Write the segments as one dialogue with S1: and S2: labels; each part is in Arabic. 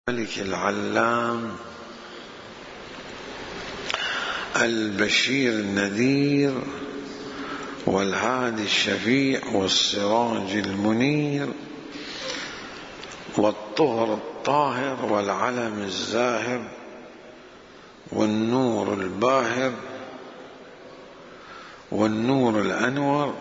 S1: الملك العلام البشير النذير والهادي الشفيع والسراج المنير والطهر الطاهر والعلم الزاهر والنور الباهر والنور الأنور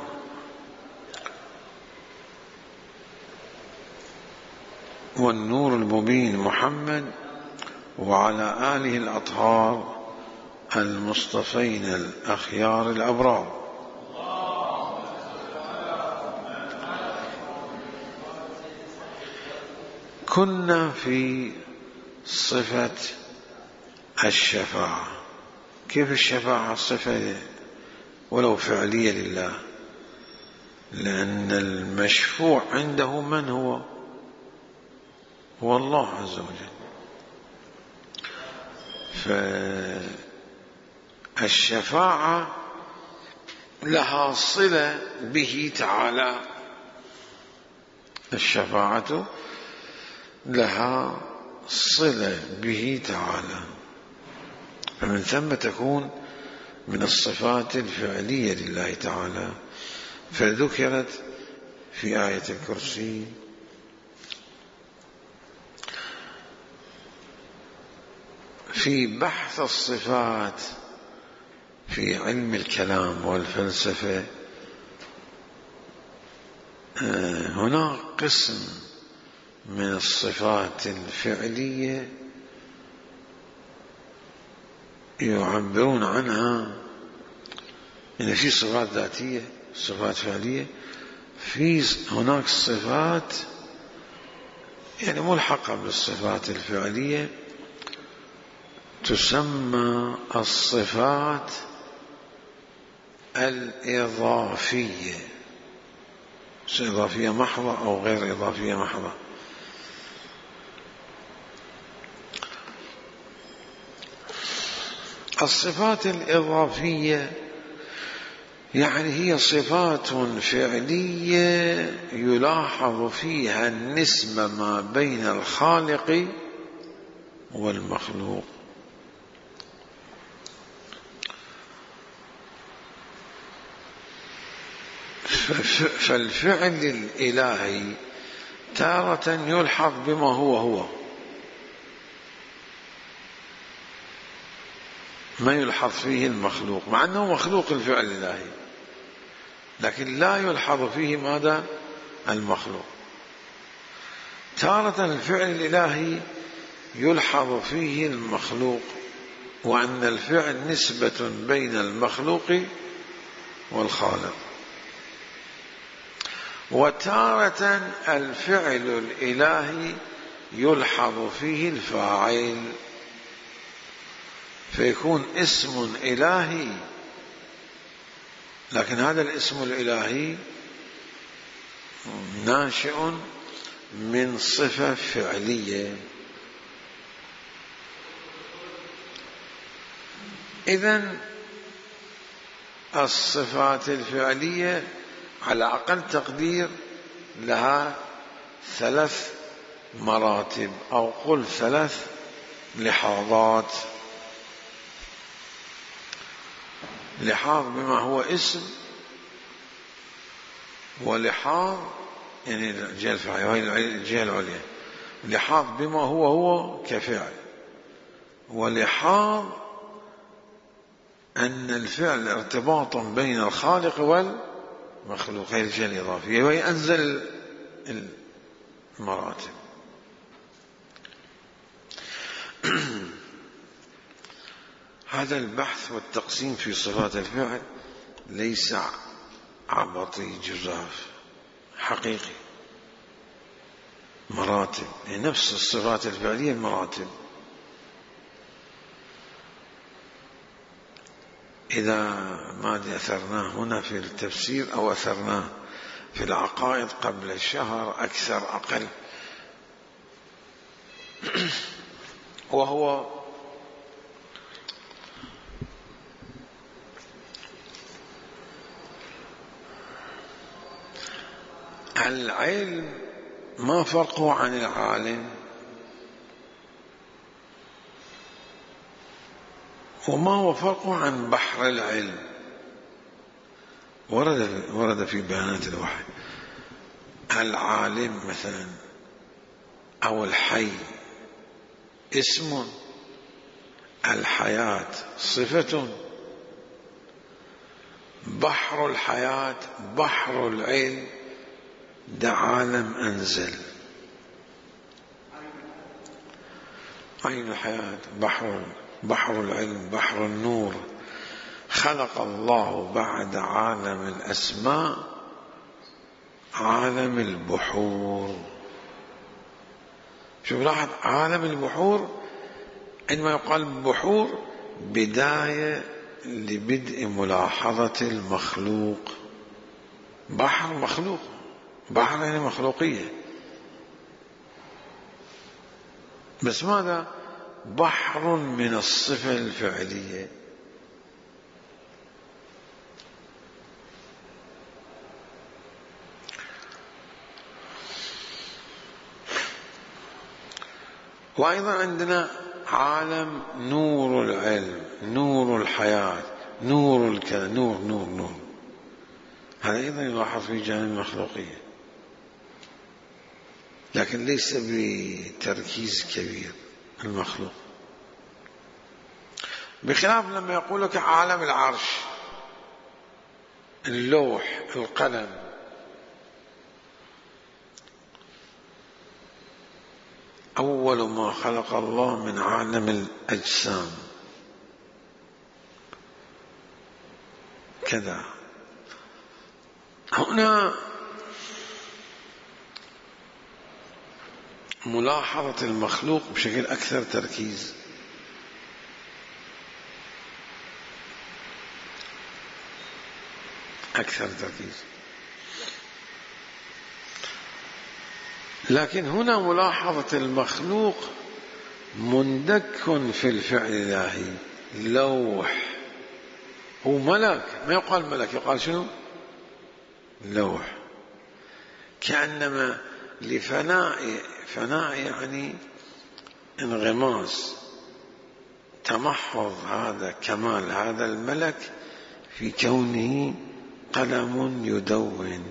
S1: والنور المبين محمد وعلى آله الأطهار المصطفين الأخيار الأبرار. كنا في صفة الشفاعة. كيف الشفاعة صفة ولو فعلية لله؟ لأن المشفوع عنده من هو الله عز وجل. فالشفاعة لها صلة به تعالى، الشفاعة لها صلة به تعالى، فمن ثم تكون من الصفات الفعلية لله تعالى، فذكرت في آية الكرسي. في بحث الصفات في علم الكلام والفلسفة هناك قسم من الصفات الفعلية يعبرون عنها إن في صفات ذاتية، صفات فعلية، في هناك صفات يعني ملحقة بالصفات الفعلية تسمى الصفات الإضافية، إضافية محضة أو غير إضافية محضة. الصفات الإضافية يعني هي صفات فعلية يلاحظ فيها النسبة ما بين الخالق والمخلوق. فالفعل الإلهي تارة يلحظ بما هو ما يلحظ فيه المخلوق، مع أنه مخلوق الفعل الإلهي، لكن لا يلحظ فيه ماذا؟ المخلوق. تارة الفعل الإلهي يلحظ فيه المخلوق، وأن الفعل نسبة بين المخلوق والخالق. وتارة الفعل الإلهي يلحظ فيه الفاعل، فيكون اسم إلهي، لكن هذا الاسم الإلهي ناشئ من صفة فعلية. إذن الصفات الفعلية على أقل تقدير لها 3 مراتب، أو قل 3 لحاظات. لحاظ بما هو اسم، ولحاظ يعني الجهة الفعلية وهي الجهة العليا، لحاظ بما هو كفعل، ولحاظ أن الفعل ارتباط بين الخالق والمخلوق، هي الجهة الإضافية، وهي أنزل المراتب. هذا البحث والتقسيم في صفات الفعل ليس عبطي جزاف، حقيقي، مراتب، يعني نفس الصفات الفعلية المراتب. إذا ما أثرناه هنا في التفسير أو أثرناه في العقائد قبل شهر أكثر أقل، وهو العلم ما فرقه عن العالم؟ وما هو فرقه عن بحر العلم؟ ورد في بيانات الوحي العالم مثلا أو الحي اسم، الحياة صفة. بحر الحياة بحر العلم ده عالم أنزل. عين الحياة بحر العلم بحر النور. خلق الله بعد عالم الأسماء عالم البحور. شوف لاحظ عالم البحور، عندما يقال بحور بداية لبدء ملاحظة المخلوق. بحر مخلوق، بحر يعني مخلوقية، بس ماذا؟ بحر من الصفة الفعلية. وأيضا عندنا عالم نور العلم نور الحياة نور الكذا نور نور نور. هذا أيضا يلاحظ في جانب المخلوقية، لكن ليس بتركيز كبير المخلوق، بخلاف لما يقول لك عالم العرش اللوح القلم. أول ما خلق الله من عالم الأجسام كذا. هنا ملاحظة المخلوق بشكل أكثر تركيز. لكن هنا ملاحظة المخلوق مندك في الفعل الإلهي. لوح هو ملك، ما يقال ملك، يقال شنو؟ لوح. كأنما لفناء يعني انغماس، تمحض هذا كمال هذا الملك في كونه قلم يدون.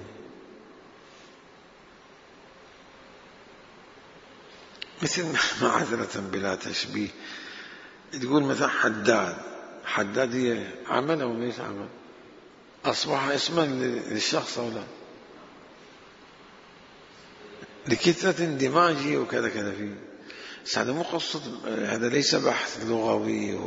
S1: مثل معذرة بلا تشبيه تقول مثلا حداد هي عمل أو ليس عمل؟ أصبح اسما للشخص أو لا؟ لكثرة اندماجه وكذا كذا فيه. هذا مو قصة، هذا ليس بحث لغوي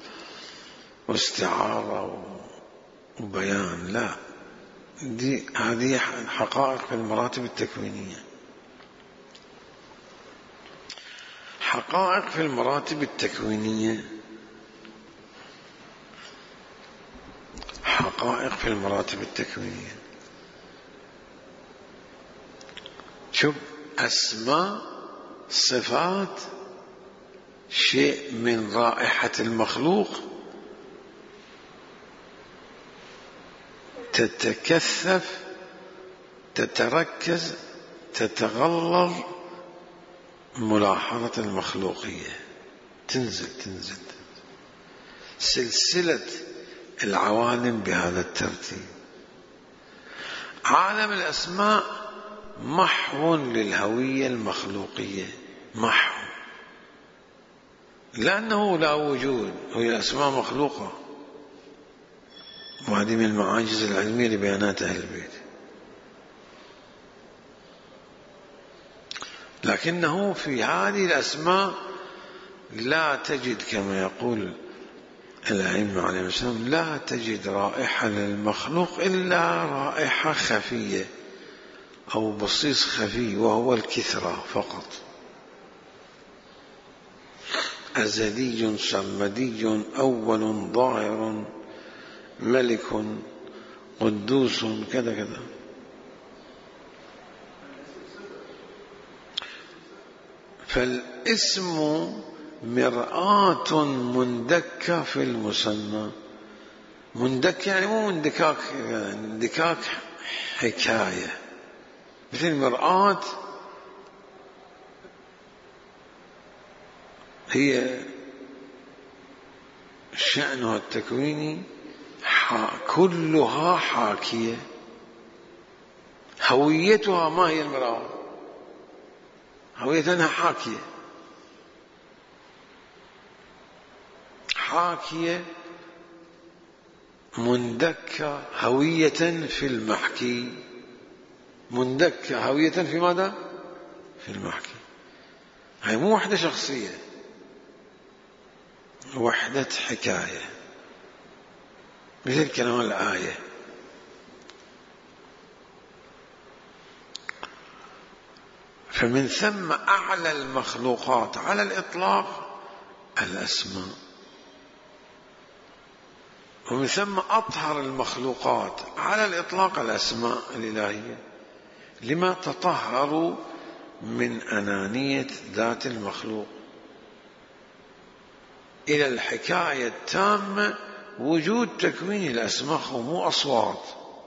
S1: واستعارة وبيان، لا، هذه حقائق في المراتب التكوينية. حقائق في المراتب التكوينية. حقائق في المراتب التكوينية. شوف، أسماء صفات شيء من رائحة المخلوق تتكثف، تتركز، تتغلظ ملاحظة المخلوقية، تنزل سلسلة العوالم بهذا الترتيب. عالم الأسماء محو للهوية المخلوقية، محو، لأنه لا وجود، هي أسماء مخلوقة، وهذه من المعاجز العلمية لبيانات أهل البيت. لكنه في هذه الأسماء لا تجد كما يقول الأئمة عليهم السلام، لا تجد رائحة للمخلوق إلا رائحة خفية أو بصيص خفي، وهو الكثرة فقط. أزلي سرمدي أول ظاهر ملك قدوس كذا كذا. فالاسم مرآة مندكة في المسمى. مندك يعني مو اندكاك، اندكاك حكاية، مثل مرآة هي شأنها التكويني كلها حاكية. هويتها ما هي المرأة؟ هويتها حاكية، حاكية مندكة هوية في المحكي، مندكة هوية في ماذا؟ في المحكي. هي مو وحدة شخصية، وحدة حكاية، مثل كلام الآية. فمن ثم أعلى المخلوقات على الإطلاق الأسماء، ومن ثم أطهر المخلوقات على الإطلاق الأسماء الإلهية، لما تطهروا من أنانية ذات المخلوق إلى الحكاية التامة وجود تكوين الأسماء، مو أصوات،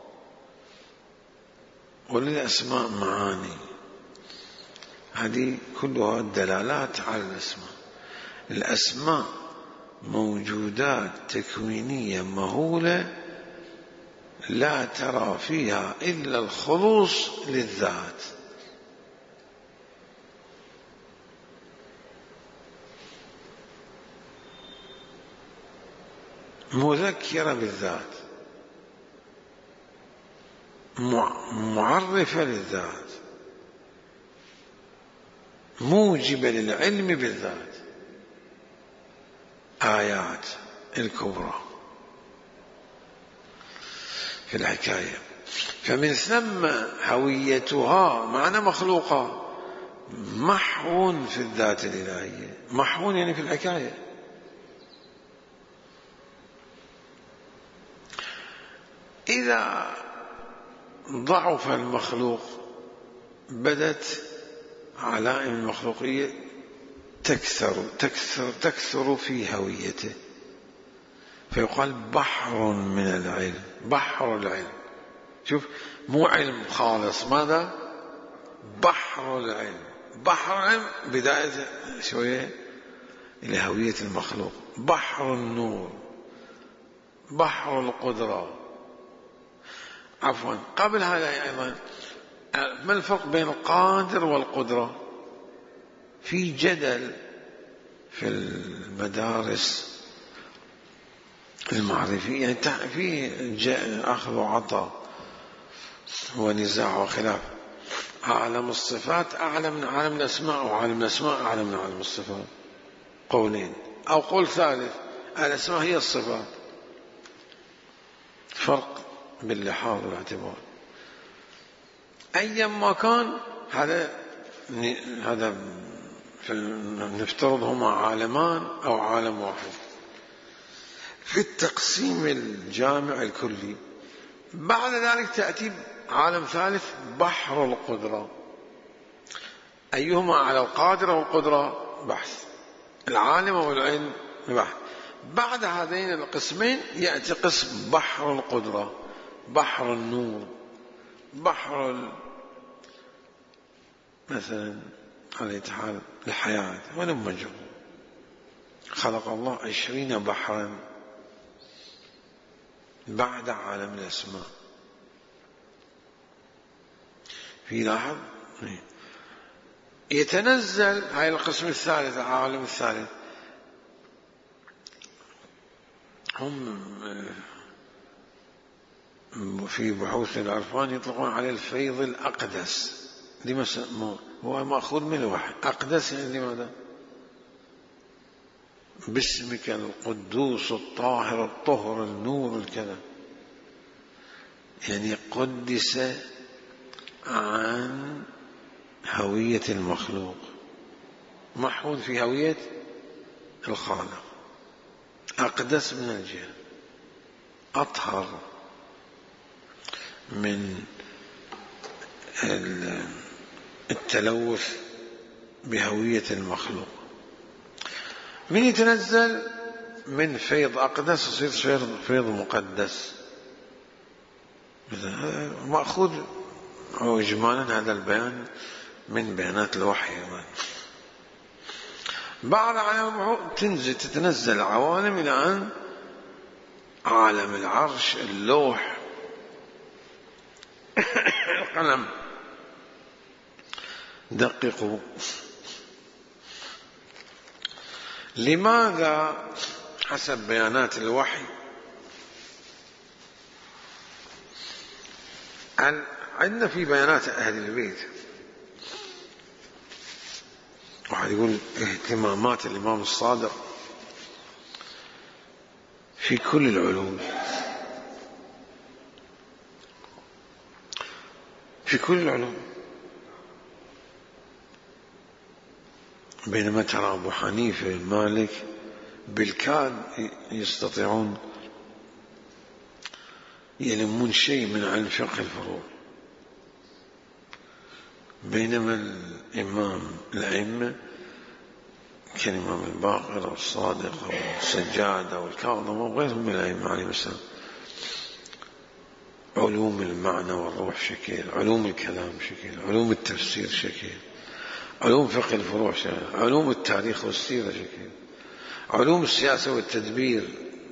S1: وللأسماء معاني. هذه كلها دلالات على الأسماء. الأسماء موجودات تكوينية مهولة لا ترى فيها إلا الخلوص للذات. مذكرة بالذات، معرفة للذات، موجبة للعلم بالذات. آيات الكبرى في الحكاية. فمن ثم هويتها معنى مخلوقة محو في الذات الإلهية، محو يعني في الحكاية. إذا ضعف المخلوق بدت علائم المخلوقية تكثر في هويته، فيقال بحر من العلم، بحر العلم. شوف، مو علم خالص، ماذا؟ بحر العلم. بحر العلم بداية شوية إلى هوية المخلوق. بحر النور، بحر القدرة. عفوا، قبل هذا أيضا، ما الفرق بين القادر والقدرة؟ في جدل في المدارس المعرفية، يعني في أخذ وعطاء ونزاع وخلاف. عالم الصفات أعلى من عالم الأسماء، وعالم الأسماء أعلى من عالم الصفات. قولين، أو قول ثالث، الأسماء هي الصفات. فرق باللحاظ والاعتبار. أيما كان، هذا نفترض هما عالمان أو عالم واحد في التقسيم الجامع الكلي. بعد ذلك تأتي عالم ثالث، بحر القدرة. أيهما على القادر والقدرة بحث، العالم والعلم بحث. بعد هذين القسمين يأتي قسم بحر القدرة، بحر النور، بحر مثلا على حال الحياة. ولم مجهول خلق الله 20 بحرا بعد عالم الأسماء. في لاحظ يتنزل هاي القسم الثالث، العالم الثالث. هم في بحوث العرفان يطلقون عليه الفيض الأقدس. هو مأخوذ من الوحي. أقدس يعني لماذا؟ باسمك القدوس الطاهر الطهر النور الكذا، يعني قدس عن هوية المخلوق، محو في هوية الخالق. أقدس من الجهة، أطهر من التلوث بهوية المخلوق. من يتنزل من فيض أقدس يصير فيض مقدس. مأخوذ إجمالا هذا البيان من بيانات الوحي. بعد عام تتنزل عوالم إلى أن عالم العرش، اللوح، القلم. دققوا، لماذا حسب بيانات الوحي عندنا في بيانات أهل البيت، واحد يقول اهتمامات الإمام الصادق في كل العلوم، في كل العلوم، بينما ترى أبو حنيفة مالك بالكاد يستطيعون يلمون شيء من علم فقه الفروع، بينما الأئمة كالإمام الباقر والصادق والسجاد والكاظم وغيرهم من الأئمة عليهم السلام، علوم المعنى والروح شكل، علوم الكلام شكل، علوم التفسير شكل، علوم فقه الفروع شكل، علوم التاريخ والسيرة شكل، علوم السياسة والتدبير،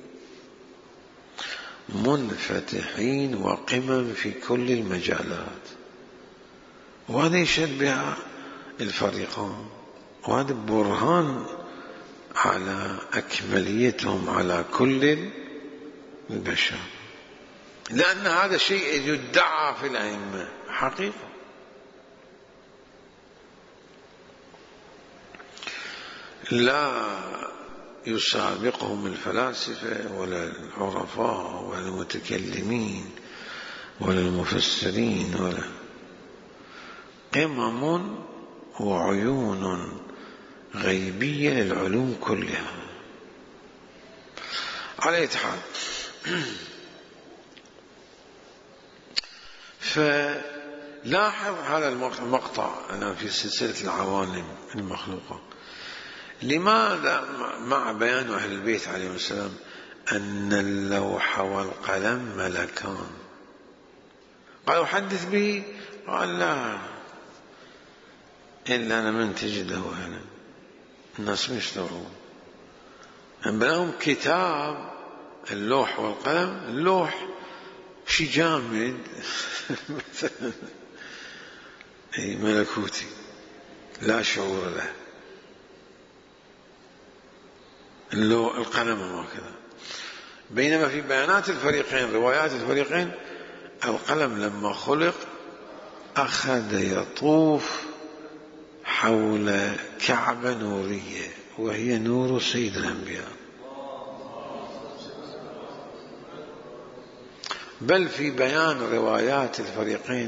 S1: منفتحين وقمم في كل المجالات. وهذا يشهد بها الفريقان، وهذا برهان على أكمليتهم على كل البشر، لأن هذا شيء يدعى في الأئمة حقيقة. لا يسابقهم الفلاسفة ولا العرفاء ولا المتكلمين ولا المفسرين، ولا قمم وعيون غيبية للعلوم كلها. على أي حال، فلاحظ هذا المقطع أنا في سلسلة العوالم المخلوقة، لماذا مع بيان أهل البيت عليهم السلام أن اللوح والقلم ملكان؟ قالوا حدث به، قال لا، إلا أنا من تجده هنا الناس ما يشتغلون، بلهم كتاب اللوح والقلم. اللوح شيء جامد مثلا ملكوتي لا شعور له، القلم هكذا. بينما في بيانات الفريقين، روايات الفريقين، القلم لما خلق أخذ يطوف حول كعبة نورية وهي نور سيد الأنبياء. بل في بيان روايات الفريقين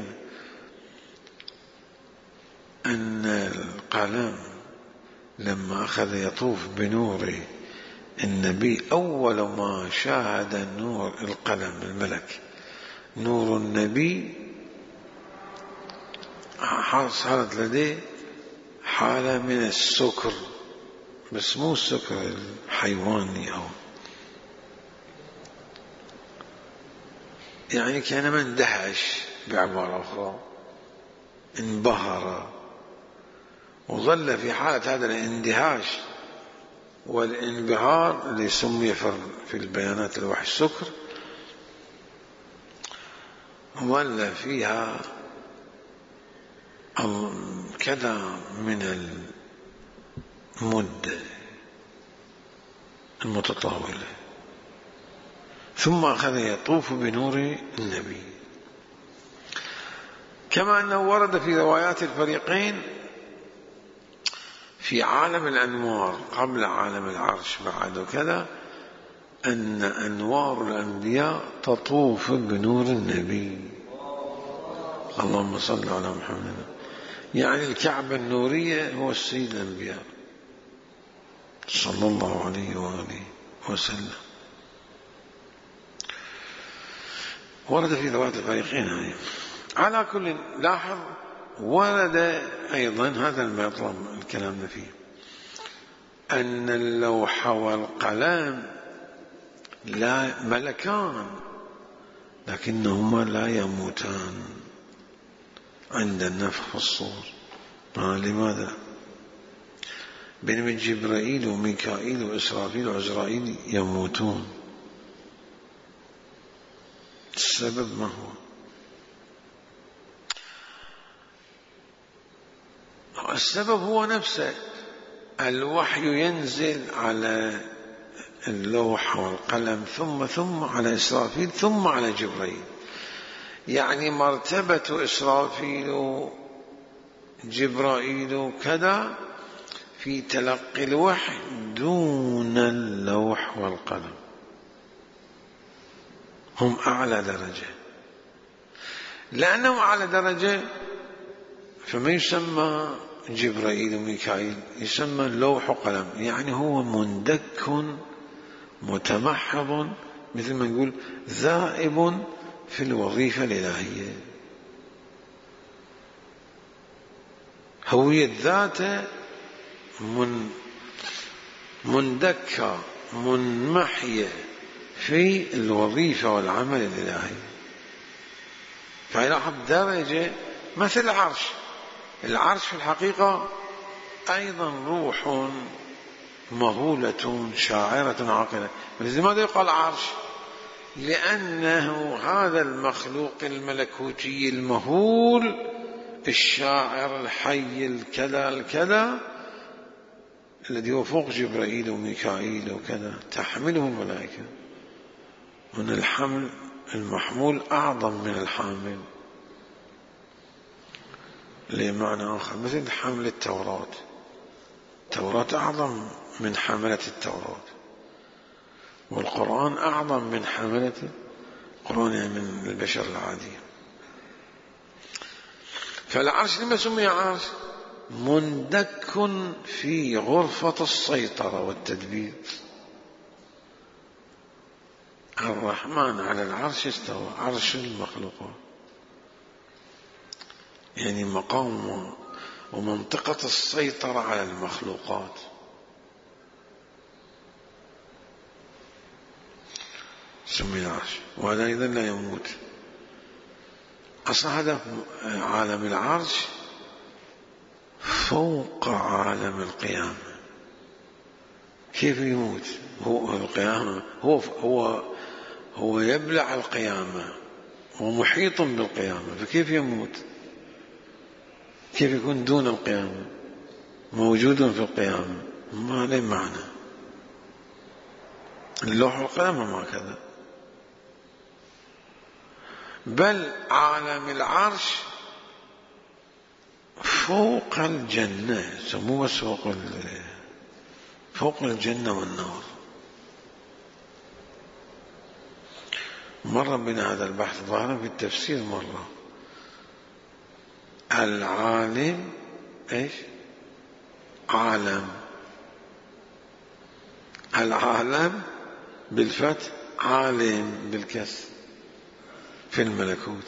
S1: أن القلم لما أخذ يطوف بنور النبي، أول ما شاهد نور القلم الملك نور النبي حصلت لديه حالة من السكر، بس مو السكر الحيواني، أو يعني كان من اندهش، بعبارة أخرى انبهر، وظل في حالة هذا الاندهاش والانبهار اللي سمي في البيانات الوحي السكر، ظل فيها كذا من المدة المتطاولة، ثم أخذ يطوف بنور النبي. كما أنه ورد في روايات الفريقين في عالم الأنوار قبل عالم العرش بعد كذا، أن أنوار الأنبياء تطوف بنور النبي. اللهم صل على محمد. يعني الكعبة النورية هو السيد الأنبياء صلى الله عليه وآله وسلم. ورد في رواية الفريقين هذه. على كل، لاحظ ورد أيضا هذا المطلب الكلام فيه، أن اللوح والقلم لا ملكان لكنهما لا يموتان عند النفخ في الصور. لماذا؟ بينما جبرائيل وميكائيل وإسرافيل وعزرائيل يموتون، السبب ما هو؟ السبب هو نفسه، الوحي ينزل على اللوح والقلم ثم على إسرافيل ثم على جبريل. يعني مرتبة إسرافيل جبرائيل كذا في تلقي الوحي دون اللوح والقلم، هم أعلى درجة. لأنهم أعلى درجة فما يسمى جبرائيل وميكائيل، يسمى اللوح وقلم. يعني هو مندك متمحض، مثل ما نقول ذائب في الوظيفة الإلهية. هوية ذاته مندكة منمحية في الوظيفة والعمل الإلهي. فيلاحظ درجة مثل العرش. العرش في الحقيقة أيضا روح مهولة شاعرة عاقلة. لماذا يقال عرش؟ لأنه هذا المخلوق الملكوتي المهول الشاعر الحي الكذا الكذا الذي هو فوق جبرائيل وميكائيل وكذا، تحمله الملائكة. من الحمل المحمول أعظم من الحامل لمعنى آخر، مثل حمل التوراة. التوراة أعظم من حملة التوراة، والقرآن أعظم من حملة القرآن، يعني من البشر العادي. فالعرش لما سمي عرش؟ مندك في غرفة السيطرة والتدبير. الرحمن على العرش استوى، عرش المخلوقات، يعني مقام ومنطقة السيطرة على المخلوقات. سمي العرش، وهذا أيضا لا يموت. أصلا هذا عالم العرش فوق عالم القيامة. كيف يموت؟ هو القيامة هو يبلع القيامة ومحيط بالقيامة، فكيف يموت؟ كيف يكون دون القيامة موجود في القيامة؟ ما له معنى. اللوح والقلم ما كذا. بل عالم العرش فوق الجنة، سموه بس فوق الجنة والنار. مر بنا هذا البحث ظاهرا في التفسير مرة. العالم ايش؟ عالم. العالم بالفتح، عالم بالكسر في الملكوت،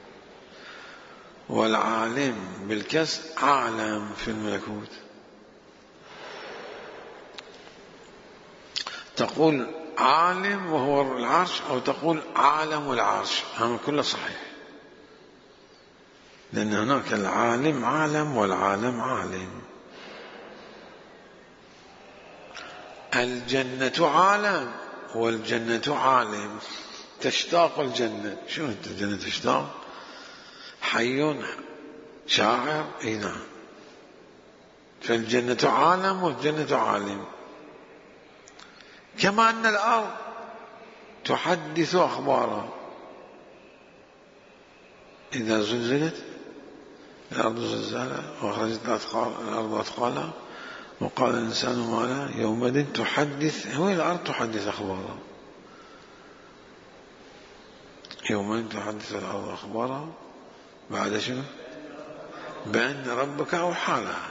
S1: والعالم بالكسر عالم في الملكوت. تقول عالم وهو العرش، أو تقول عالم العرش، هم كله صحيح، لأن هناك العالم عالم والعالم عالم. الجنة عالم والجنة عالم. تشتاق الجنة. شو الجنة تشتاق؟ حي شاعر، اي نعم. فالجنة عالم والجنة عالم. كما أن الأرض تحدث أخبارها. إذا زلزلت الأرض زلزالها وأخرجت الأرض أثقالها وقال الإنسان ما لها يومئذ تحدث، هو الأرض تحدث أخبارها. يومئذ تحدث الأرض أخبارها بعد شنو؟ بأن ربك أوحى لها.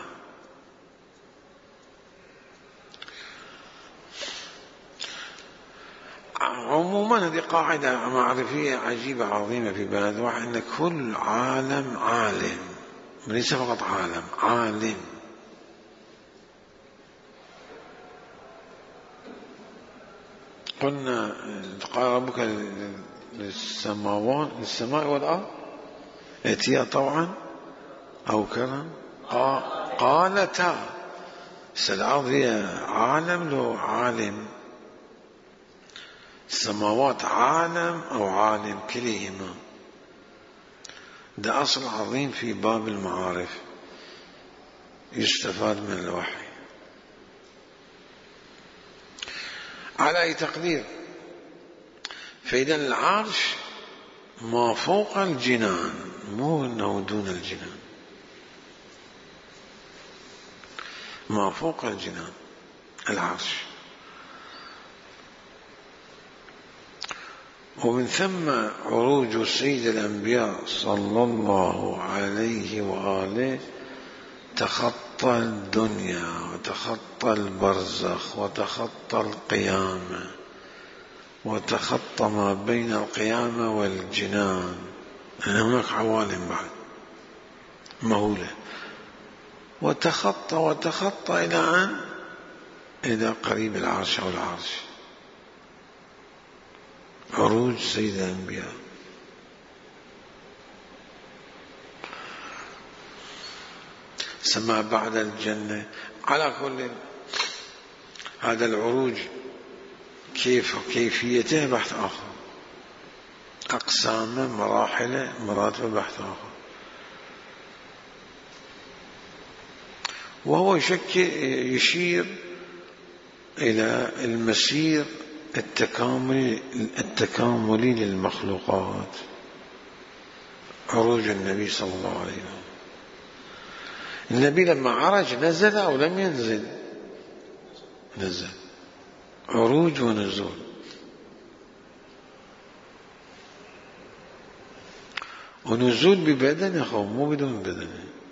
S1: عموما هذه قاعدة معرفية عجيبة عظيمة في بلد الوحي، أن كل عالم عالم، ليس فقط عالم، عالم. قلنا قال ربك للسماء والأرض ائتيا طوعا أو كرها قالتا. الأرض هي عالم له عالم. السماوات عالم أو عالم كليهما. ده أصل عظيم في باب المعارف يستفاد من الوحي. على أي تقدير، فإذا العرش ما فوق الجنان، مو أنه دون الجنان، ما فوق الجنان العرش. ومن ثم عروج سيد الأنبياء صلى الله عليه وآله تخطى الدنيا وتخطى البرزخ وتخطى القيامة وتخطى ما بين القيامة والجنان، لأن هناك عوالم بعد مهولة، وتخطى إلى قريب العرش أو العرش. عروج سيد الأنبياء. سما بعد الجنة. على كل هذا العروج كيفيته بحث آخر، أقسامه، مراحله، مراتب بحث آخر. وهو يشير إلى المسير التكاملي للمخلوقات. عروج النبي صلى الله عليه وسلم، النبي لما عرج نزل أو لم ينزل؟ نزل. عروج ونزول. ونزول ببدن أخو، مو بدون بدن.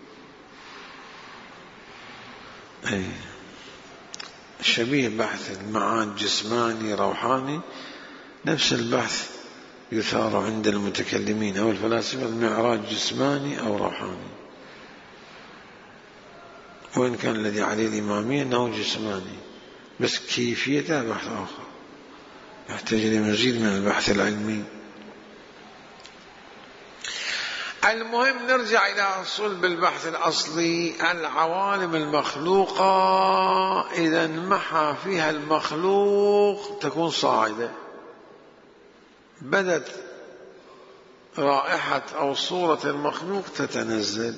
S1: أي شبيه بحث المعاد جسماني روحاني، نفس البحث يثار عند المتكلمين أو الفلاسفة، المعراج جسماني أو روحاني، وإن كان الذي عليه الإمامية أنه جسماني، بس كيفيته بحث آخر يحتاج لمزيد من البحث العلمي. المهم نرجع إلى صلب البحث الأصلي. العوالم المخلوقة إذا محى فيها المخلوق تكون صاعدة، بدت رائحة أو صورة المخلوق تتنزل.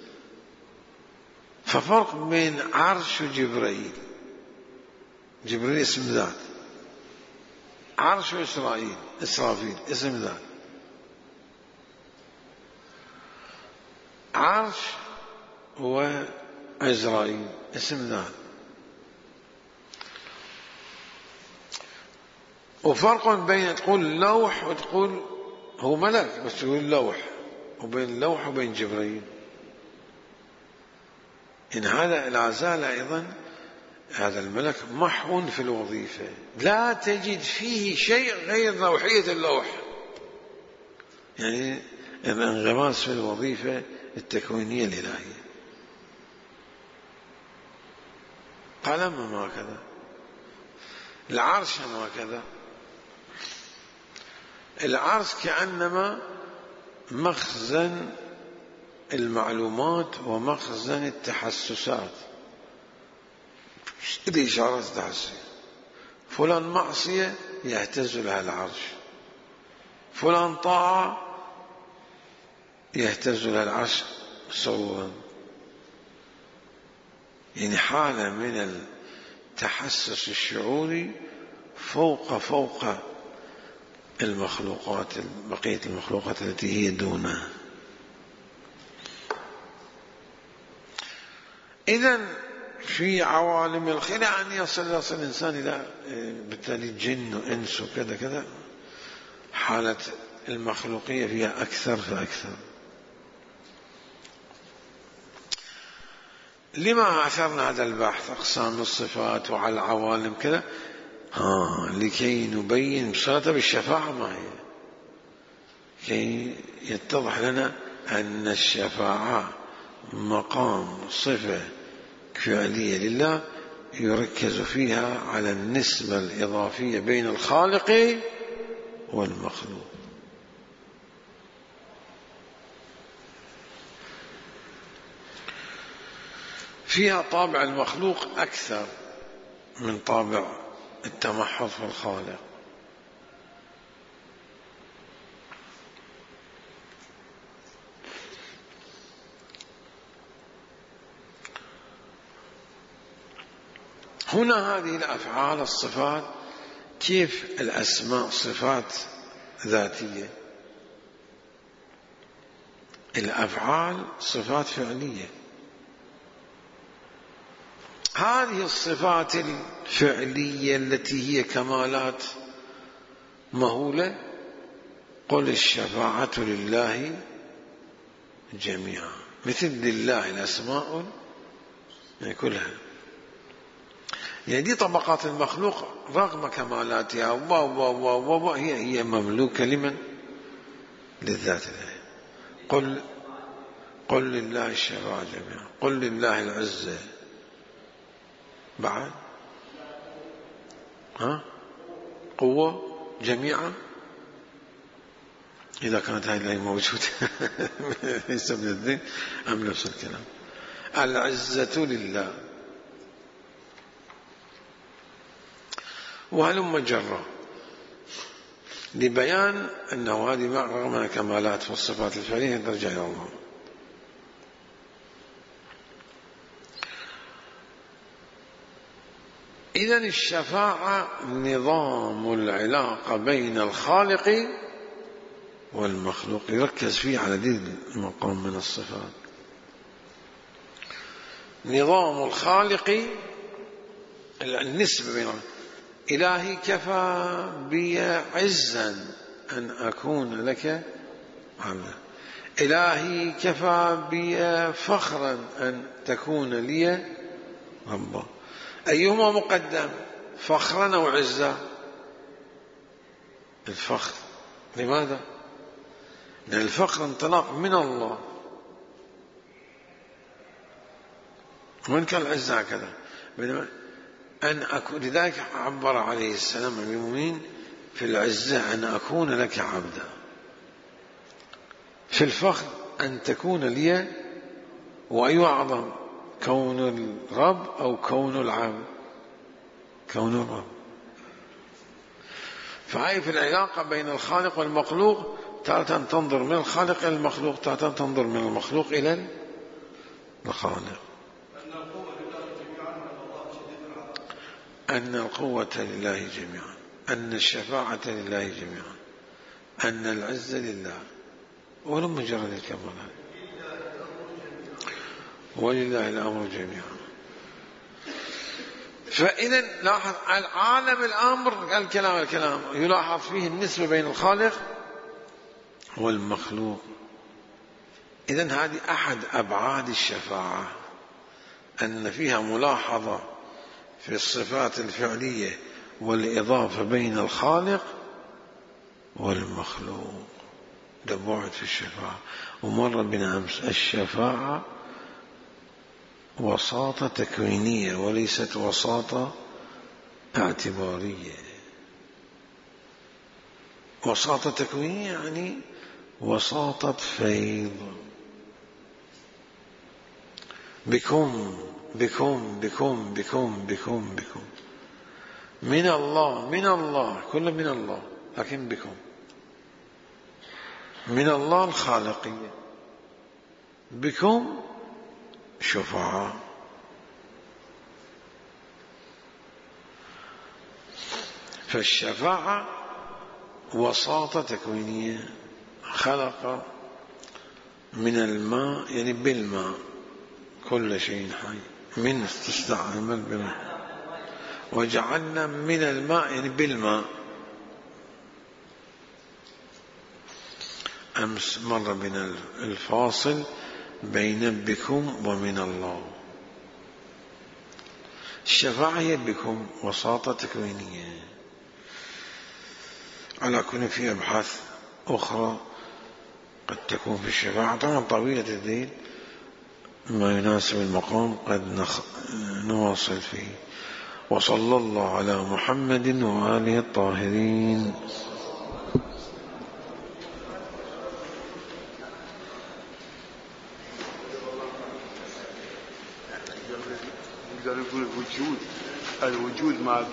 S1: ففرق بين عرش وجبريل. جبريل اسم ذات، عرش إسرافيل اسم ذات. عرش وعزرائيل اسم ذات. وفرق بين تقول لوح وتقول هو ملك بس تقول لوح، وبين اللوح وبين جبريل. إن هذا لا زال أيضا هذا الملك محو في الوظيفة، لا تجد فيه شيء غير لوحية اللوح، يعني الانغماس في الوظيفة التكوينية الإلهية. قلم ما كذا، العرش ما كذا. العرش كأنما مخزن المعلومات ومخزن التحسسات، الإشارات التحسية. فلان معصية يهتز لها العرش، فلان طاعة يهتز لها العرش سرورا. يعني حالة من التحسس الشعوري فوق المخلوقات، بقية المخلوقات التي هي دونها. إذن في عوالم الخير أن يصل الإنسان إلى بالتالي جن وإنس وكذا كذا، حالة المخلوقية فيها أكثر فأكثر. لما أثرنا هذا البحث أقسام الصفات وعلى العوالم كذا؟ لكي نبين بصراحة بالشفاعة ما هي، كي يتضح لنا أن الشفاعة مقام صفة فعلية لله يركز فيها على النسبة الإضافية بين الخالق والمخلوق. فيها طابع المخلوق أكثر من طابع التمحض في الخالق. هنا هذه الأفعال الصفات، كيف الأسماء صفات ذاتية، الأفعال صفات فعلية. هذه الصفات الفعلية التي هي كمالات مهولة، قل الشفاعة لله جميعا، مثل لله الأسماء كلها. يعني دي طبقات المخلوق رغم كمالاتها هي مملوكة لمن؟ للذات الله. قل لله الشفاعة جميعا، قل لله العزة، بعد قوة جميعا، إذا كانت هذه الآية موجودة ليس من الدين أم نفس الكلام. العزة لله، وهلم جرا، لبيان أنه هذه رغم كمالات والصفات الفعلية ترجع إلى الله. إذن الشفاعة نظام العلاقة بين الخالق والمخلوق، يركز فيه على ذي المقام من الصفات. نظام الخالق، النسبة بين إلهي كفى بي عزا أن أكون لك عبدا، إلهي كفى بي فخرا أن تكون لي ربا. أيهما مقدم، فخرا أو عزا؟ الفخر. لماذا؟ لأن الفخر انطلاق من الله، وإن كان العزة هكذا. أن أكون، لذلك عبر عليه السلام عن المؤمنين في العزة أن أكون لك عبدا، في الفخر أن تكون لي. وأي أعظم، كون الرب أو كون العبد؟ كون الرب. فهي في العلاقة بين الخالق والمخلوق، تارة تنظر من الخالق إلى المخلوق، تارة تنظر من المخلوق إلى الخالق. أن القوة لله جميعا، أن الشفاعة لله جميعا، أن العزة لله، ولم مجرد الكمالات، ولله الأمر جميعا. فإذا لاحظ العالم الأمر، الكلام يلاحظ فيه النسبة بين الخالق والمخلوق. إذن هذه أحد أبعاد الشفاعة، أن فيها ملاحظة في الصفات الفعلية والإضافة بين الخالق والمخلوق. ده بعد في الشفاعة. ومر بنا أمس الشفاعة وساطة تكوينية وليست وساطة اعتبارية. وساطة تكوينية يعني وساطة فيض، بكم بكم بكم بكم بكم بكم، من الله كل من الله، لكن بكم من الله الخالقية، بكم شفعاء. فالشفاعة وساطة تكوينية، خلق من الماء يعني بالماء كل شيء حي، من تستعمل بالماء، وجعلنا من الماء يعني بالماء. أمس مر بنا الفاصل بين بكم ومن الله. الشفاعة هي بكم وساطة تكوينية، على كل في أبحاث أخرى قد تكون في الشفاعة طبعا طويلة الذيل، ما يناسب المقام قد نواصل فيه. وصلى الله على محمد وآله الطاهرين.
S2: الوجود مع